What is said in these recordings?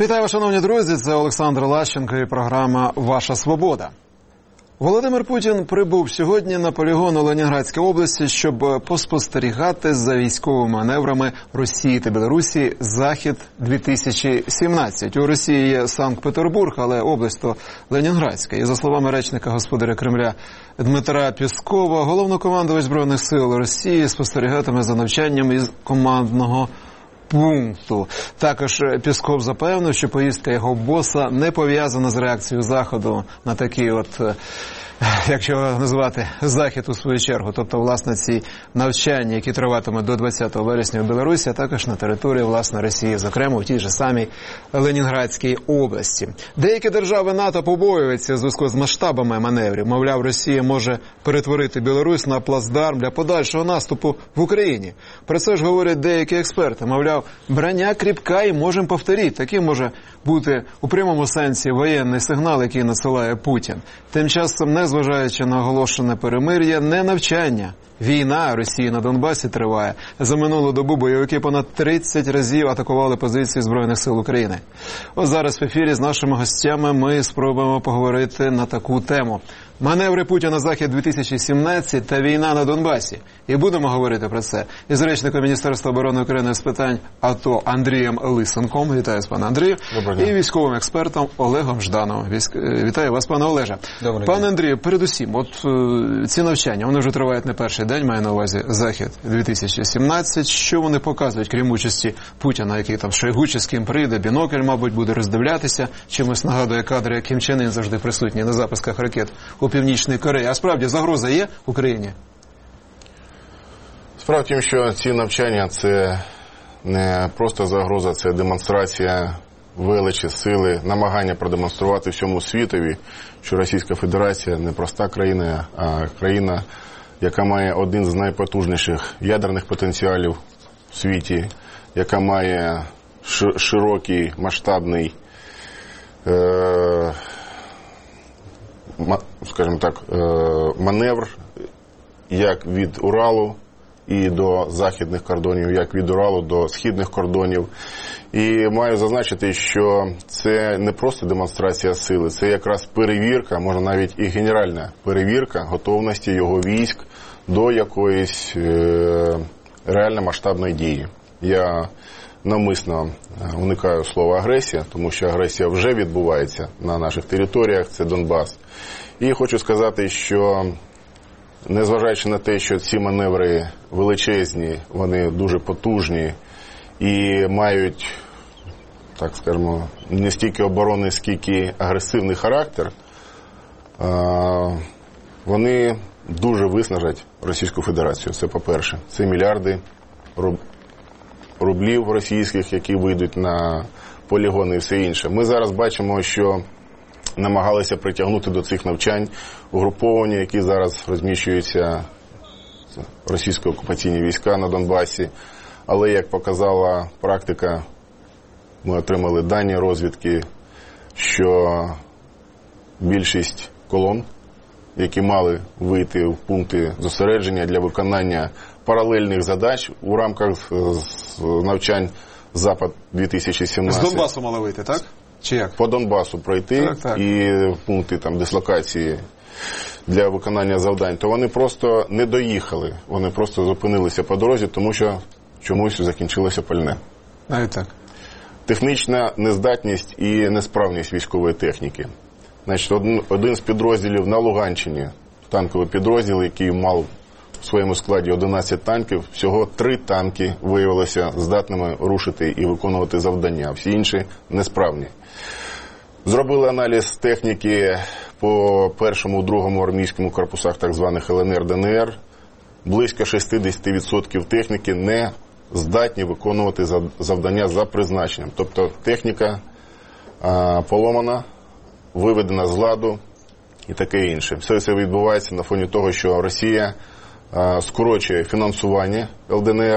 Вітаю, шановні друзі, це Олександр Лащенко і програма «Ваша свобода». Володимир Путін прибув сьогодні на полігон у Ленінградській області, щоб поспостерігати за військовими маневрами Росії та Білорусі «Захід-2017». У Росії є Санкт-Петербург, але область то Ленінградська. І за словами речника господаря Кремля Дмитра Пєскова, головнокомандувач Збройних сил Росії спостерігатиме за навчанням із командного пункту. Також Пєсков запевнив, що поїздка його боса не пов'язана з реакцією Заходу на такий якщо називати Захід у свою чергу, тобто, власне, ці навчання, які триватимуть до 20 вересня у Білорусі, а також на території, власне, Росії, зокрема, в тій же самій Ленінградській області. Деякі держави НАТО побоюються в зв'язку з масштабами маневрів. Мовляв, Росія може перетворити Білорусь на плацдарм для подальшого наступу в Україні. Про це ж говорять деякі експерти. Мовляв, броня кріпка і можемо повторити. Таким може бути у прямому сенсі воєнний сигнал, який надсилає Путін. Тим часом, незважаючи на оголошене перемир'я, не навчання. Війна Росії на Донбасі триває. За минулу добу бойовики понад 30 разів атакували позиції Збройних сил України. Ось зараз в ефірі з нашими гостями ми спробуємо поговорити на таку тему. Маневри Путіна «Захід-2017» та війна на Донбасі. І будемо говорити про це із речником Міністерства оборони України з питань АТО Андрієм Лисенком. Вітаю вас, пане Андрію. І військовим експертом Олегом Ждановим. Вітаю вас, пане Олеже. Пане Андрію, передусім, ці навчання, вони вже тривають не перший день, маю на увазі «Захід-2017». Що вони показують, крім участі Путіна, який там Шойгу чи з ким прийде, бінокль, мабуть, буде роздивлятися, чимось нагадує кадри, як Кім Чен Ін завжди присутній на запусках ракет у Північній Кореї. А справді, загроза є в Україні? Справа в тім, що ці навчання – це не просто загроза, це демонстрація величі, сили, намагання продемонструвати всьому світові, що Російська Федерація не проста країна, а країна, яка має один з найпотужніших ядерних потенціалів в світі, яка має широкий, масштабний, скажімо так, маневр, як від Уралу і до західних кордонів, як від Уралу до східних кордонів. І маю зазначити, що це не просто демонстрація сили, це якраз перевірка, може навіть і генеральна перевірка готовності його військ до якоїсь реально масштабної дії. Я навмисно уникаю слова агресія, тому що агресія вже відбувається на наших територіях, це Донбас. І хочу сказати, що незважаючи на те, що ці маневри величезні, вони дуже потужні і мають, так скажемо, не стільки оборонний, скільки агресивний характер, вони дуже виснажать Російську Федерацію. Це по-перше. Це мільярди рублів російських, які вийдуть на полігони і все інше. Ми зараз бачимо, що намагалися притягнути до цих навчань угруповання, які зараз розміщуються російські окупаційні війська на Донбасі. Але, як показала практика, ми отримали дані розвідки, що більшість колон, які мали вийти в пункти зосередження для виконання паралельних задач у рамках навчань «Запад-2017». З Донбасу мали вийти, так? Чи як? По Донбасу пройти так. І в пункти дислокації для виконання завдань, то вони просто не доїхали. Вони просто зупинилися по дорозі, тому що чомусь закінчилося пальне. Навіть так. Технічна нездатність і несправність військової техніки. Значить, один з підрозділів на Луганщині, танковий підрозділ, який мав у своєму складі 11 танків, всього 3 танки виявилися здатними рушити і виконувати завдання, всі інші несправні. Зробили аналіз техніки по першому, другому армійському корпусах так званих ЛНР, ДНР. Близько 60% техніки не здатні виконувати завдання за призначенням. Тобто техніка поломана, виведена з ладу і таке інше. Все це відбувається на фоні того, що Росія скорочує фінансування ЛДНР.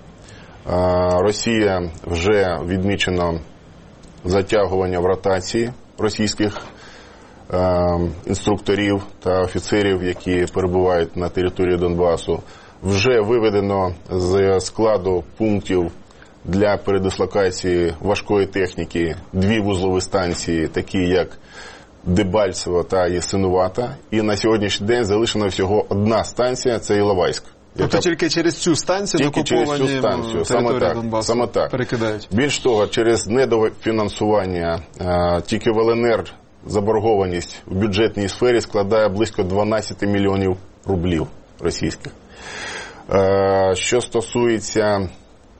Росія вже відмічено затягування в ротації російських інструкторів та офіцерів, які перебувають на території Донбасу. Вже виведено з складу пунктів для передислокації важкої техніки 2 вузлові станції, такі як Дебальцево та Ясинувата. І на сьогоднішній день залишена всього 1 станція – це Іловайськ. Тобто тільки через цю станцію окуповані території Донбасу перекидають? Більш того, через недофінансування тільки в ЛНР заборгованість в бюджетній сфері складає близько 12 мільйонів рублів російських. Що стосується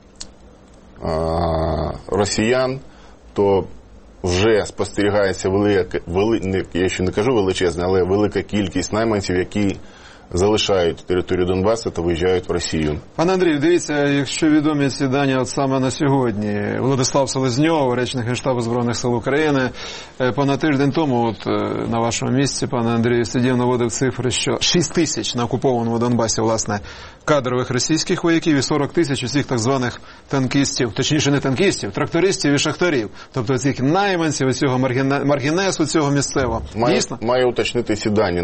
росіян, то вже спостерігається я ще не кажу величезна, але велика кількість найманців, які залишають територію Донбасу та виїжджають в Росію. Пане Андрію, дивіться, якщо відомі ці дані от саме на сьогодні, Владислав Селезньов, речник Генштабу Збройних сил України, понад тиждень тому, от на вашому місці, пане Андрію, сидів, наводив цифри, що 6 тисяч на окупованому Донбасі, власне, кадрових російських вояків і 40 тисяч усіх так званих танкістів, точніше не танкістів, трактористів і шахтарів. Тобто цих найманців, цього маргінесу, цього місцевого. Дійсно? Маю уточнити ці дані.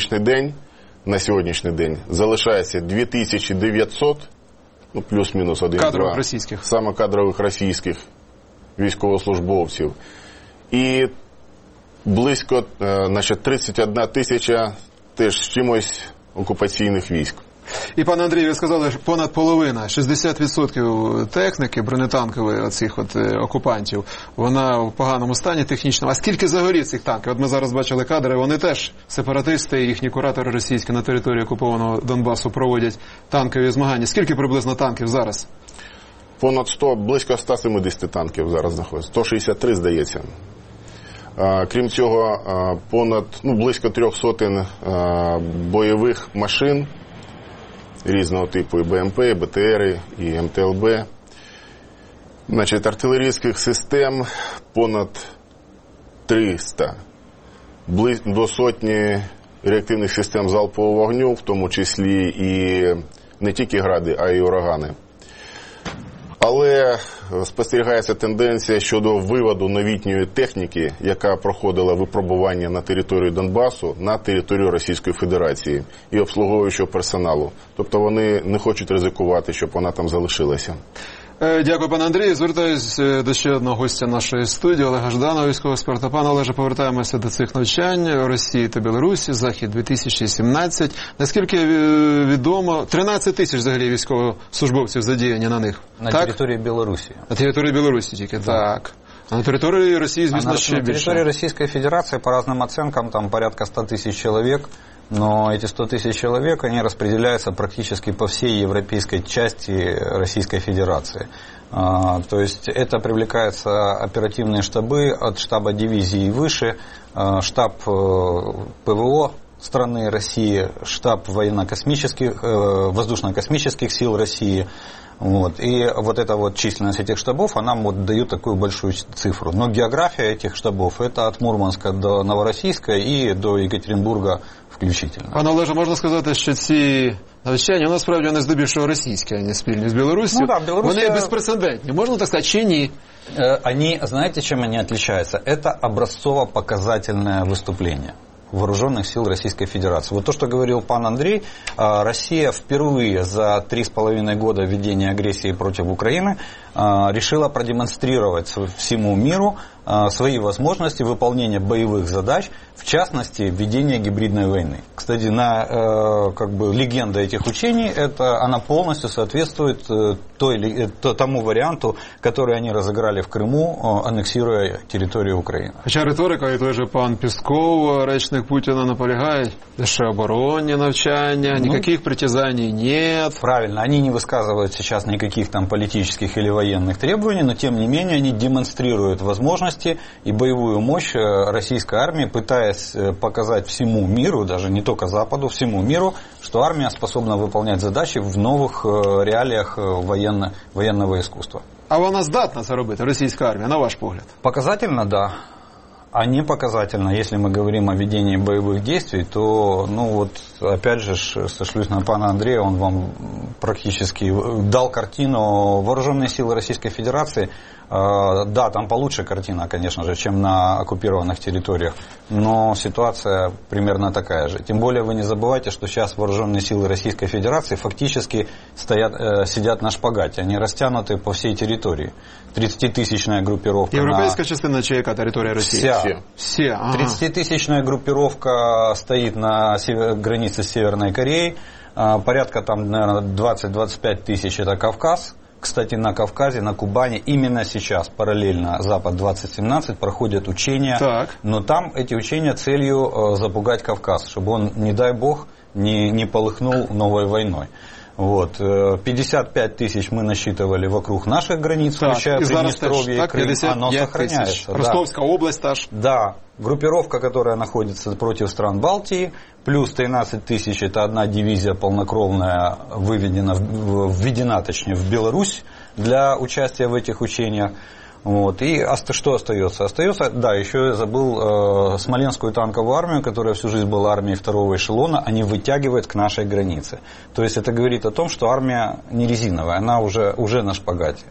На сьогоднішній день залишається 2900, плюс-мінус 1-2, кадрових російських. Саме кадрових російських військовослужбовців. І близько 31 тисяча теж з чимось окупаційних військ. І, пане Андрію, ви сказали, що понад половина, 60% техніки бронетанкової оцих окупантів, вона в поганому стані технічному. А скільки загорів цих танків? От ми зараз бачили кадри, вони теж сепаратисти, їхні куратори російські на території окупованого Донбасу проводять танкові змагання. Скільки приблизно танків зараз? Понад 100, близько 170 танків зараз знаходиться. 163, здається. Крім цього, близько 300 бойових машин різного типу, і БМП, і БТРи, і МТЛБ. Артилерійських систем понад 300. До сотні реактивних систем залпового вогню, в тому числі і не тільки гради, а й урагани. Але спостерігається тенденція щодо виводу новітньої техніки, яка проходила випробування на територію Донбасу, на територію Російської Федерації і обслуговуючого персоналу. Тобто вони не хочуть ризикувати, щоб вона там залишилася. Дякую, пане Андрію. Звертаюсь до ще одного гостя нашої студії, Олега Жданова, військового експерта. Пане Олеже, повертаємося до цих навчань Росії та Білорусі, Захід 2017. Наскільки відомо, 13 тисяч взагалі військовослужбовців задіяні на них. На території Білорусі. На території Білорусі тільки, так. А на території Росії, звісно, ще більше. На території Російської Федерації, по різним оцінкам, там порядка 100 тисяч чоловік. Но эти 100 тысяч человек, они распределяются практически по всей европейской части Российской Федерации. То есть это привлекаются оперативные штабы от штаба дивизии и выше, штаб ПВО страны России, штаб военно-космических, воздушно-космических сил России. И эта численность этих штабов, она дает такую большую цифру. Но география этих штабов, это от Мурманска до Новороссийска и до Екатеринбурга включительно. Пане Олеже, можна сказати, що ці навчання, насправді, вони здебільшого російські, а не спільні з Білоруссю. Вони безпрецедентні, можна так сказати, чи ні? Они, знаете, чем они отличаются? Это образцово-показательное выступление вооруженных сил Российской Федерации. Вот то, что говорил пан Андрей, Россия впервые за 3,5 года ведения агрессии против Украины решила продемонстрировать всему миру свои возможности выполнения боевых задач, в частности, ведения гибридной войны. Кстати, легенда этих учений, она полностью соответствует тому варианту, который они разыграли в Крыму, аннексируя территорию Украины. Хоча риторика, і той же пан Песков, речник Путіна, наполягає, що оборонні навчання, никаких притязаний нет. Правильно, они не высказывают сейчас никаких там политических или военных требований, но тем не менее они демонстрируют возможности и боевую мощь российской армии, пытаясь показать всему миру, даже не только Западу, всему миру, что армия способна выполнять задачи в новых реалиях военного искусства. А вона здатна це робити, російська армія, на ваш погляд? Показательно, да. Они показательно, если мы говорим о ведении боевых действий, то, опять же, сошлюсь на пана Андрея, он вам практически дал картину. Вооруженные силы Российской Федерации, да, там получше картина, конечно же, чем на оккупированных территориях, но ситуация примерно такая же. Тем более вы не забывайте, что сейчас вооруженные силы Российской Федерации фактически сидят на шпагате, они растянуты по всей территории. 30-тысячная группировка. Европейская частина чи яка территория России? Вся. 30-тысячная группировка стоит на границе с Северной Кореей. Порядка там, наверное, 20-25 тысяч это Кавказ. Кстати, на Кавказе, на Кубани именно сейчас параллельно Запад-2017 проходят учения. Так. Но там эти учения целью запугать Кавказ, чтобы он, не дай бог, не полыхнул новой войной. 55 тысяч мы насчитывали вокруг наших границ, включая Приднестровье и Крым. Оно сохраняется. Ростовская область та же. Да. Группировка, которая находится против стран Балтии, плюс 13 тысяч, это одна дивизия полнокровная, введена в Беларусь для участия в этих учениях. И что остается? Остается, да, еще я забыл Смоленскую танковую армию, которая всю жизнь была армией второго эшелона, они вытягивают к нашей границе. То есть это говорит о том, что армия не резиновая, она уже на шпагате.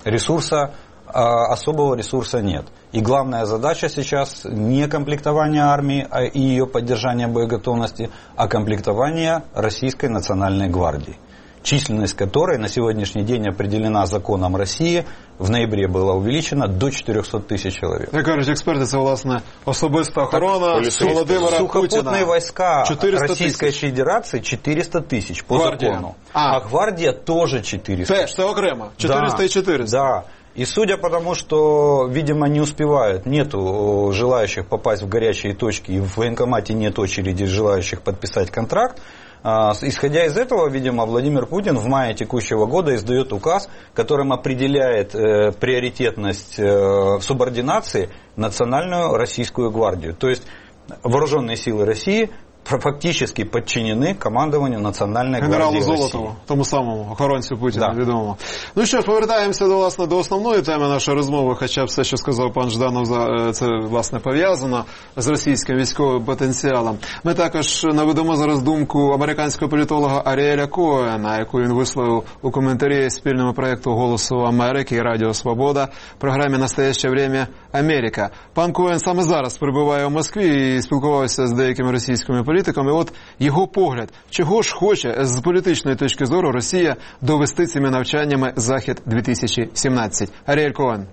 Особого ресурса нет. И главная задача сейчас не комплектование армии и ее поддержание боеготовности, а комплектование Российской национальной гвардии, численность которой на сегодняшний день определена законом России, в ноябре была увеличена до 400 тысяч человек. Як кажуть експерти, це, власне, особиста охорона Володимира Сухопутные Путіна. войска 400 Российской тысяч. Федерации 400 тысяч по Гвардия. закону. А гвардия тоже 400. Теж, це окремо. 400 и 400. Да. И судя по тому, что, видимо, не успевают, нету желающих попасть в горячие точки, и в военкомате нет очереди желающих подписать контракт, исходя из этого, видимо, Владимир Путин в мае текущего года издает указ, которым определяет приоритетность субординации Национальную Российскую гвардию. То есть вооруженные силы России фактически подчинены командуванню Національної гвардії Росії. Генералу Золотову, тому самому охоронцю Путіна, Да. відомому. Ну що ж, повертаємося до основної теми нашої розмови, хоча все, що сказав пан Жданов, це, власне, пов'язано з російським військовим потенціалом. Ми також наведемо зараз думку американського політолога Аріеля Коена, яку він висловив у коментарі спільному проєкту «Голосу Америки» і «Радіо Свобода» в програмі «Настояще время Америка». Пан Коен саме зараз перебуває у Москві і спілкувався з деякими російськими політиками. І от його погляд, чого ж хоче з політичної точки зору Росія довести цими навчаннями Захід-2017. Аріель Коен.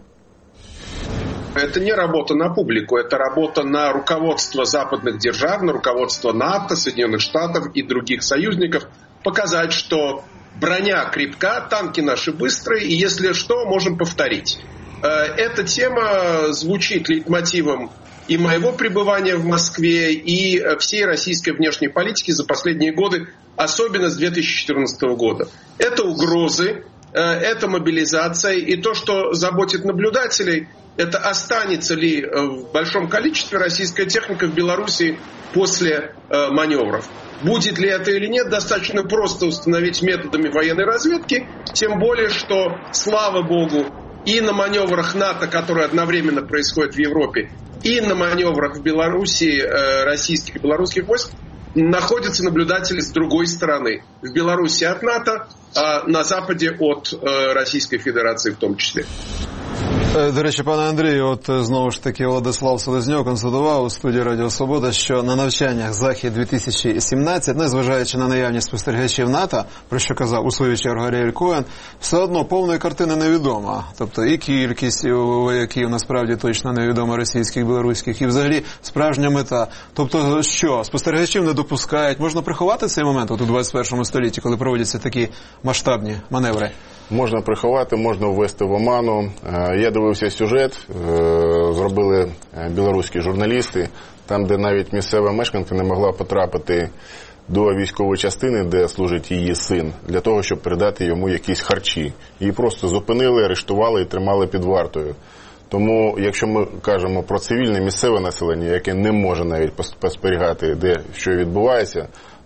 Это не работа на публику, это работа на руководство западных держав, на руководство НАТО, Соединенных Штатов и других союзников. Показать, что броня крепка, танки наши быстрые, и если что, можем повторить. Эта тема звучит лейтмотивом и моего пребывания в Москве, и всей российской внешней политики за последние годы, особенно с 2014 года. Это угрозы, это мобилизация, и то, что заботит наблюдателей, это останется ли в большом количестве российская техника в Беларуси после маневров. Будет ли это или нет, достаточно просто установить методами военной разведки, тем более, что, слава богу, и на маневрах НАТО, которые одновременно происходят в Европе, и на маневрах в Беларуси российских и белорусских войск находятся наблюдатели с другой стороны. В Беларуси от НАТО, а на Западе от Российской Федерации в том числе. До речі, пане Андрію, от знову ж таки Владислав Селезньов констатував у студії Радіо Свобода, що на навчаннях Захід-2017, незважаючи на наявність спостерігачів НАТО, про що казав у свою чергу Аріель Коен, все одно повної картини невідома. Тобто і кількість вояків насправді точно невідома російських, білоруських, і взагалі справжня мета. Тобто що, спостерігачів не допускають, можна приховати цей момент от у 21 столітті, коли проводяться такі масштабні маневри? Можна приховати, можна ввести в оману. Я дивився сюжет, зробили білоруські журналісти, там, де навіть місцева мешканка не могла потрапити до військової частини, де служить її син, для того, щоб передати йому якісь харчі. Її просто зупинили, арештували і тримали під вартою. Тому, якщо ми кажемо про цивільне місцеве населення, яке не може навіть спостерігати, де що відбувається,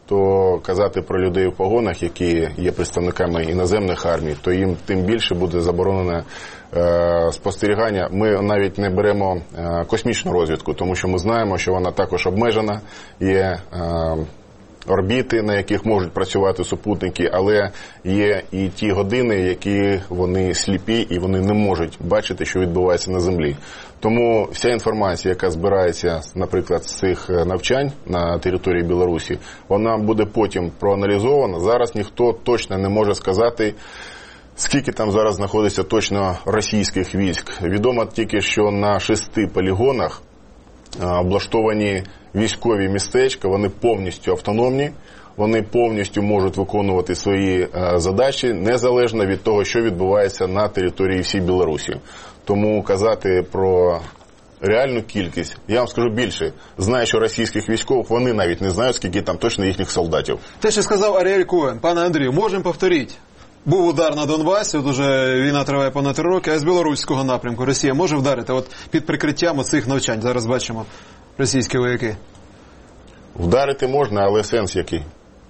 то казати про людей в погонах, які є представниками іноземних армій, то їм тим більше буде заборонене спостерігання. Ми навіть не беремо космічну розвідку, тому що ми знаємо, що вона також обмежена, є орбіти, на яких можуть працювати супутники, але є і ті години, які вони сліпі і вони не можуть бачити, що відбувається на землі. Тому вся інформація, яка збирається, наприклад, з цих навчань на території Білорусі, вона буде потім проаналізована. Зараз ніхто точно не може сказати, скільки там зараз знаходиться точно російських військ. Відомо тільки, що на 6 полігонах облаштовані військові містечка, вони повністю автономні, вони повністю можуть виконувати свої задачі, незалежно від того, що відбувається на території всій Білорусі. Тому казати про реальну кількість, я вам скажу більше, знаю, що російських військових, вони навіть не знають, скільки там точно їхніх солдатів. Те, що сказав Аріель Коен, пане Андрію, можемо повторити. Був удар на Донбасі, от уже війна триває понад 3 роки, а з білоруського напрямку Росія може вдарити от під прикриттям оцих навчань? Зараз бачимо російські вояки. Вдарити можна, але сенс який?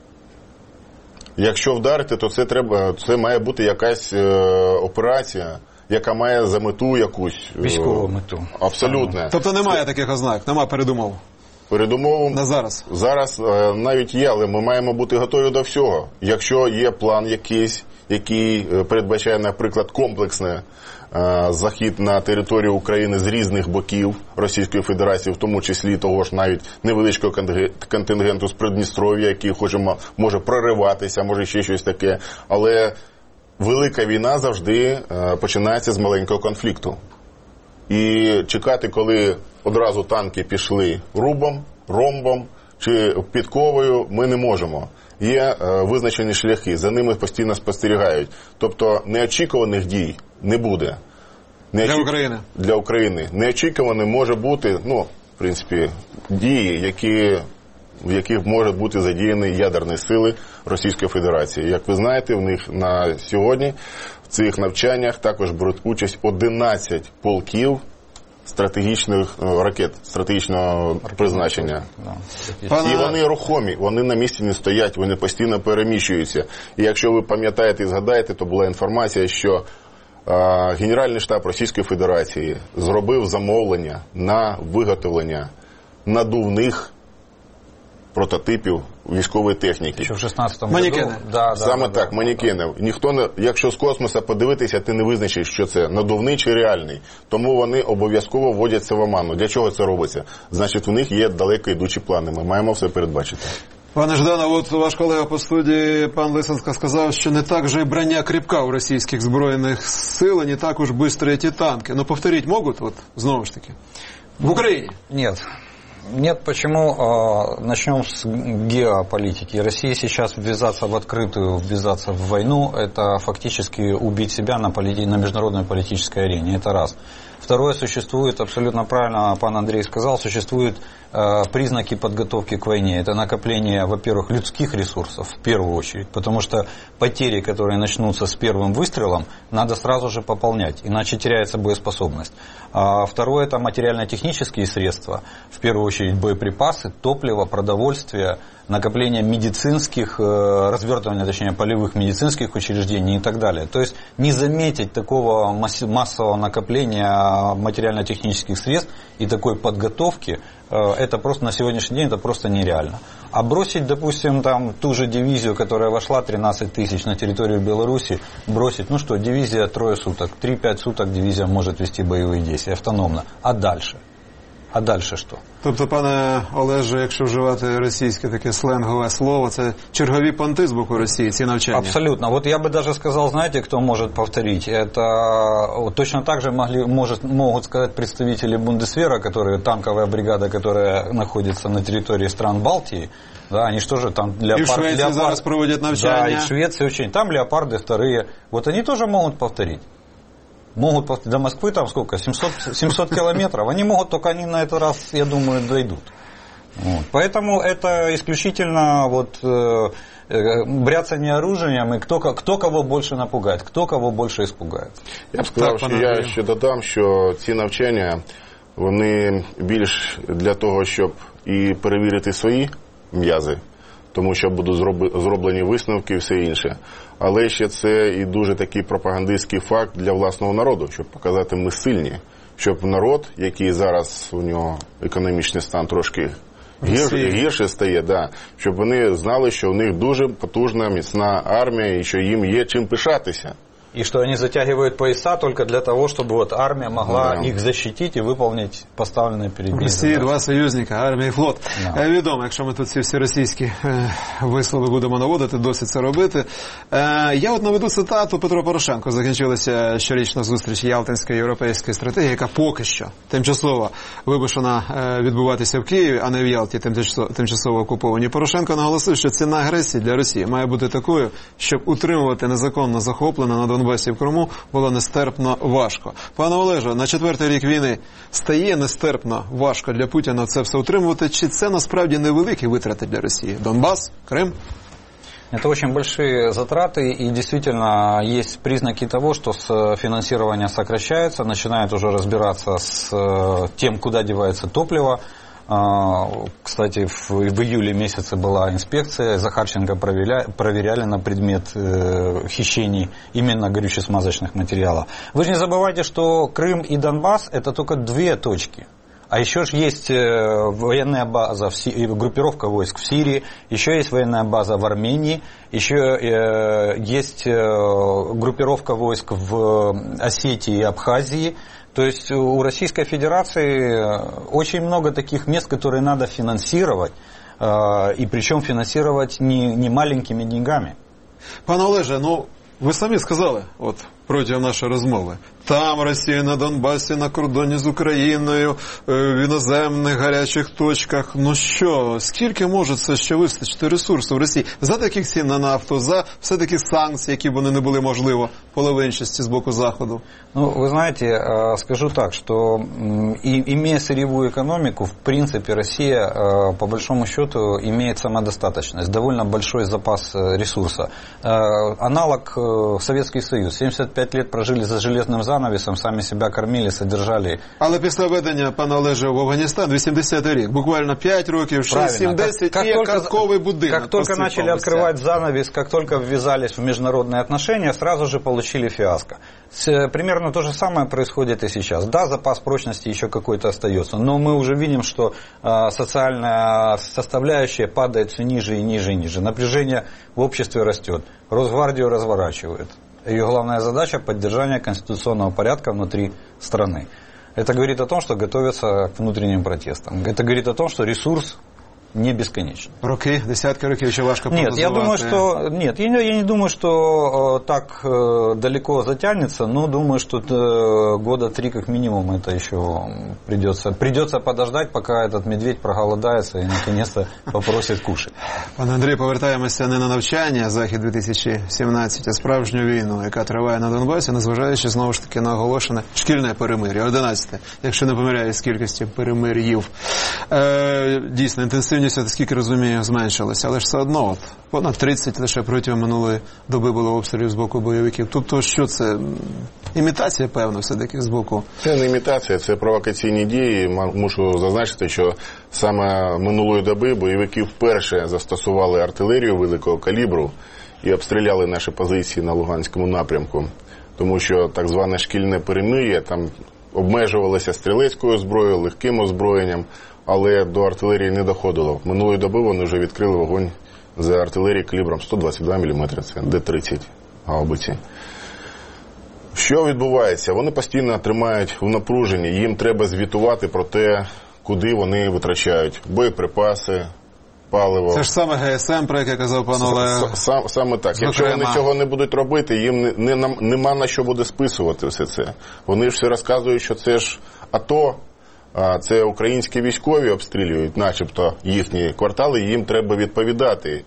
Якщо вдарити, то це має бути якась операція, яка має за мету якусь... Військову мету. Абсолютно. Тобто немає таких ознак, немає передумов? Передумову на зараз? Зараз навіть є, але ми маємо бути готові до всього. Якщо є план якийсь, який передбачає, наприклад, комплексне захід на територію України з різних боків Російської Федерації, в тому числі того ж навіть невеличкого контингенту з Придністров'я, який може прориватися, може ще щось таке. Але велика війна завжди починається з маленького конфлікту. І чекати, коли одразу танки пішли ромбом чи підковою, ми не можемо. Є визначені шляхи, за ними постійно спостерігають. Тобто неочікуваних дій не буде. Для України? Для України. Неочікуване може бути, в принципі, дії, в яких можуть бути задіяні ядерні сили Російської Федерації. Як ви знаєте, в них на сьогодні в цих навчаннях також беруть участь 11 полків стратегічних ракет, стратегічного призначення. І вони рухомі, вони на місці не стоять, вони постійно переміщуються. І якщо ви пам'ятаєте і згадаєте, то була інформація, що Генеральний штаб Російської Федерації зробив замовлення на виготовлення надувних прототипів військової техніки. Ще в 16-му манекени. Саме так, манекени. Якщо з космоса подивитися, ти не визначиш, що це надувний чи реальний. Тому вони обов'язково вводяться в оману. Для чого це робиться? Значить, у них є далеко йдучі плани. Ми маємо все передбачити. Пане Ждане, от ваш колега по студії, пан Лисенко, сказав, що не так же броня кріпка у російських збройних сил, не так уж быстрые ті танки. Но повторить могут, вот, знову ж таки, в Украине? Нет, почему? Начнем с геополитики. Россия сейчас ввязаться в открытую, ввязаться в войну, это фактически убить себя на международной политической арене. Это раз. Второе, существует, абсолютно правильно пан Андрей сказал, существуют признаки подготовки к войне. Это накопление, во-первых, людских ресурсов, в первую очередь, потому что потери, которые начнутся с первым выстрелом, надо сразу же пополнять, иначе теряется боеспособность. Второе, это материально-технические средства, в первую очередь боеприпасы, топливо, продовольствие, накопление медицинских, развертывание, точнее, полевых медицинских учреждений и так далее. То есть не заметить такого массового накопления материально-технических средств и такой подготовки, это просто на сегодняшний день это просто нереально. А бросить, допустим, там ту же дивизию, которая вошла 13 тысяч на территорию Беларуси, бросить, дивизия 3 суток, 3-5 суток дивизия может вести боевые действия автономно. А дальше? А дальше що? Тобто, пане Олеже, якщо вживати російське таке сленгове слово, це чергові понти з боку Росії, ці навчання? Абсолютно. Вот я бы даже сказал, знаете, кто может повторить? Это точно так же могут сказать представители Бундесвера, танковая бригада, которая находится на территории стран Балтии. Да, они что же там... И в Швеции зараз проводят навчания. Да, и в Швеции очень. Там леопарды вторые. Вот они тоже могут повторить. Могут повторить. До Москвы там сколько? 700 километров. Они могут, только они на этот раз, я думаю, дойдут. Вот. Поэтому это исключительно бряцание оружием, и кто кого больше напугает, кто кого больше испугает. Я б сказав, що я ще додам, що ці навчання, вони більш для того, щоб і перевірити свої м'язи, тому що будуть зроблені висновки і все інше. Але ще це і дуже такий пропагандистський факт для власного народу, щоб показати, ми сильні. Щоб народ, який зараз у нього економічний стан трошки гірше стає, да, щоб вони знали, що у них дуже потужна, міцна армія і що їм є чим пишатися. И что они затягивают пояса только для того, чтобы вот армия могла их защитить и выполнить поставленные перед ними. В Росії два союзника, армія і флот. Відомо, якщо ми тут всі російські вислови будемо наводити, досить це робити. Я от наведу цитату Петро Порошенко. Закінчилася щорічна зустріч Ялтинської європейської стратегії, яка поки що тимчасово вимушена відбуватися в Києві, а не в Ялті, тимчасово окуповані. Порошенко наголосив, що ціна агресії для Росії має бути такою, щоб утримувати незаконно захоплене на Донбасі в Криму було нестерпно важко. Пане Олеже, на 4-й рік війни стає нестерпно важко для Путіна це все утримувати, чи це насправді невеликі витрати для Росії? Донбас, Крым? Это очень большие затраты, и действительно есть признаки того, что финансирование сокращается, начинает уже разбираться с тем, куда девается топливо. Кстати, в июле месяце была инспекция, Захарченко проверяли на предмет хищений именно горюче-смазочных материалов. Вы же не забывайте, что Крым и Донбасс – это только две точки. А еще же есть военная база, группировка войск в Сирии, еще есть военная база в Армении, еще есть группировка войск в Осетии и Абхазии. То есть у Российской Федерации очень много таких мест, которые надо финансировать, и причем финансировать не маленькими деньгами. Пане Олеже, ви самі сказали, протягом нашої розмови, там Росія на Донбасі, на кордоні з Україною, в іноземних гарячих точках. Скільки може це ще вистачити ресурсу в Росії? За таких цін на нафту, за все-таки санкції, які б вони не були, можливо, половинчасті з боку Заходу? Вы знаете, скажу так, что имея сырьевую экономику, в принципе, Россия, по большому счету, имеет самодостаточность, довольно большой запас ресурса. Аналог Советский Союз. 75 лет прожили за железным занавесом, сами себя кормили, содержали. Але після введення, пане Олеже, в Афганістан, 80-й рік, буквально 5 років, 6-7-10, і казковий будинок. Как только начали открывать занавес, как только ввязались в международные отношения, сразу же получили фиаско. Примерно то же самое происходит и сейчас. Да, запас прочности еще какой-то остается, но мы уже видим, что социальная составляющая падает все ниже и ниже и ниже. Напряжение в обществе растет. Росгвардию разворачивают. Ее главная задача – поддержание конституционного порядка внутри страны. Это говорит о том, что готовятся к внутренним протестам. Это говорит о том, что ресурс не бесконечен. Роки, десятки років, ще важко прогнозувати. Я не думаю, что так далеко затянется, но думаю, что года 3 как минимум это еще придется подождать, пока этот медведь проголодается и наконец-то попросит кушать. Пане Андрій, повертаємося не на навчання Захід-2017, а справжню війну, яка триває на Донбасі, незважаючи знову ж таки на оголошене шкільне перемир'я, 11, якщо не помиляюсь, кількості перемир'їв. Дійсно, інтенсивність, скільки розумію, зменшилася, але ж все одно, понад 30 лише протягом минулої доби було обстрілів з боку бойовиків. Тобто, що це? Імітація, певно, все-таки з боку? Це не імітація, це провокаційні дії. Мушу зазначити, що саме минулої доби бойовики вперше застосували артилерію великого калібру і обстріляли наші позиції на Луганському напрямку. Тому що так зване шкільне перемир'я там обмежувалося стрілецькою зброєю, легким озброєнням, але до артилерії не доходило. Минулої доби вони вже відкрили вогонь за артилерії калібром 122 мм, це Д-30 гаубиці. Що відбувається? Вони постійно тримають в напруженні, їм треба звітувати про те, куди вони витрачають боєприпаси, паливо. Це ж саме ГСМ, про яке казав пан Олег. Саме так. Якщо вони цього не будуть робити, їм нема на що буде списувати все це. Вони ж все розказують, що це ж АТО, це українські військові обстрілюють, начебто їхні квартали, їм треба відповідати.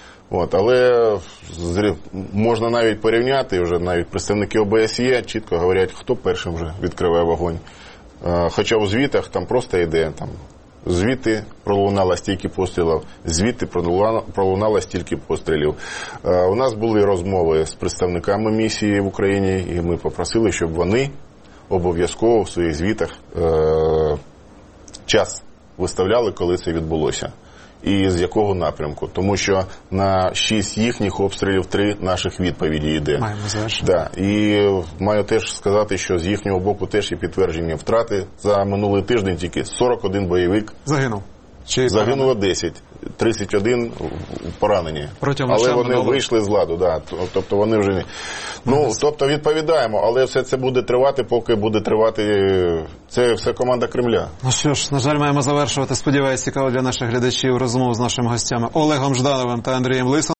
Але можна навіть порівняти, вже навіть представники ОБСЄ чітко говорять, хто першим вже відкриває вогонь. Хоча у звітах там просто йде, звідти пролунало стільки пострілів, звідти пролунало стільки пострілів. У нас були розмови з представниками місії в Україні, і ми попросили, щоб вони обов'язково в своїх звітах час виставляли, коли це відбулося. і з якого напрямку. Тому що на 6 їхніх обстрілів 3 наших відповіді йде. Маємо завершити. Да. І маю теж сказати, що з їхнього боку теж є підтвердження втрати. За минулий тиждень тільки 41 бойовик Загинув. Чи загинуло 10, 31 поранені. Але вони вийшли з ладу, да. Тобто вони вже тобто відповідаємо, але все це буде тривати, поки буде тривати, це все команда Кремля. Ну що ж, на жаль, маємо завершувати. Сподіваюсь, цікаво для наших глядачів розмову з нашими гостями Олегом Ждановим та Андрієм Лисом.